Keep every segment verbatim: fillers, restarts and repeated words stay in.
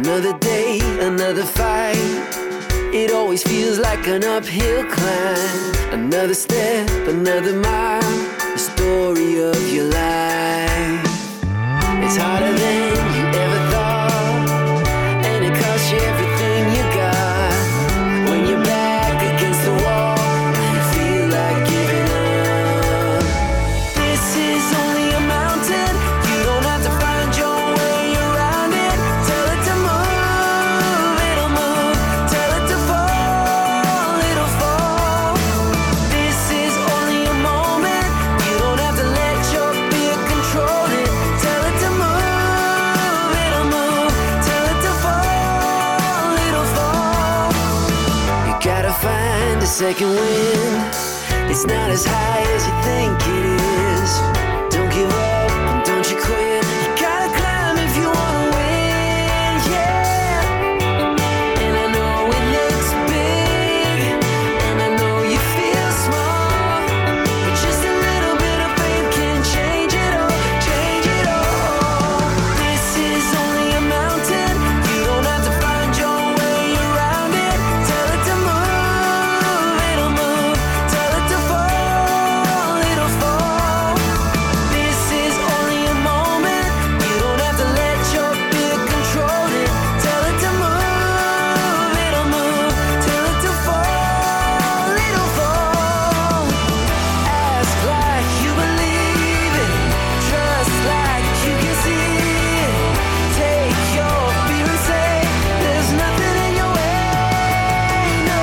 Another day, another fight. It always feels like an uphill climb. Another step, another mile. The story of your life. It's harder than you ever thought, and it costs you everything you got. When you're back against the wall, you feel like giving up. This is only a mountain. You don't have to find your way around it. Tell it to move, it'll move. Tell it to fall, it'll fall. This is only a moment. You don't have to let your fear control it. Tell it to move, it'll move. Tell it to fall, it'll fall. You gotta find a second wind. It's not as high as you think it is. Don't give up and don't you quit. You gotta climb if you wanna win, yeah. And I know it looks big, and I know you feel small, but just a little bit of faith can change it all, change it all. This is only a mountain. You don't have to find your way around it. Tell it to move, it'll move. Tell it to fall, it'll fall. This is only a moment. You don't have to let your fear control it. Tell it to move, it'll move. Tell it to fall, it'll fall. Ask like you believe it. Trust like you can see it. Take your fear and say there's nothing in your way, no.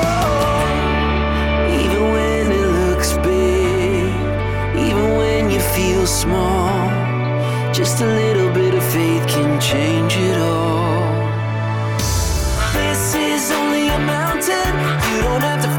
Even when it looks big, even when you feel small, just a little bit of faith can change it all. This is only a mountain. You don't have to